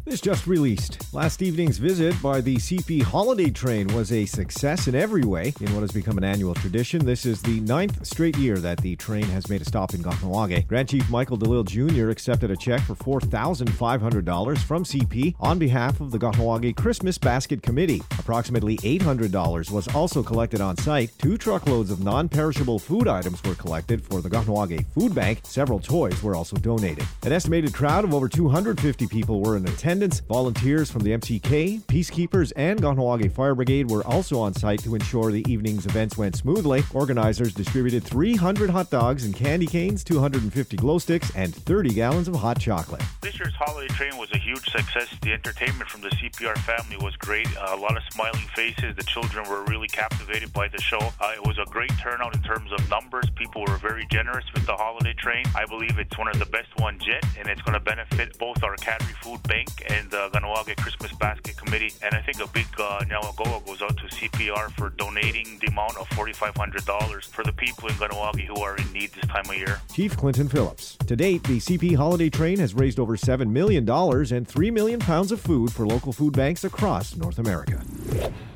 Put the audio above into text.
This just released. Last evening's visit by the CP Holiday Train was a success in every way in what has become an annual tradition. This is the 9th straight year that the train has made a stop in Kahnawake. Grand Chief Michael DeLille Jr. accepted a check for $4,500 from CP on behalf of the Kahnawake Christmas Basket Committee. Approximately $800 was also collected on site. 2 truckloads of non-perishable food items were collected for the Kahnawake Food Bank. Several toys were also donated. An estimated crowd of over 250 people were in attendance. Volunteers from the MCK, Peacekeepers, and Kahnawake Fire Brigade were also on site to ensure the evening's events went smoothly. Organizers distributed 300 hot dogs and candy canes, 250 glow sticks, and 30 gallons of hot chocolate. This year's holiday train was a huge success. The entertainment from the CPR family was great. A lot of smiling faces. The children were really captivated by the show. It was a great turnout in terms of numbers. People were very generous with the holiday train. I believe it's one of the best ones yet, and it's going to benefit both our Cadre Food Bank and the Kahnawake Christmas Basket Committee. And I think a big nyawagoa goes out to CPR for donating the amount of $4,500 for the people in Kahnawake who are in need this time of year. Chief Clinton Phillips. To date, the CP Holiday Train has raised over $7 million and 3 million pounds of food for local food banks across North America.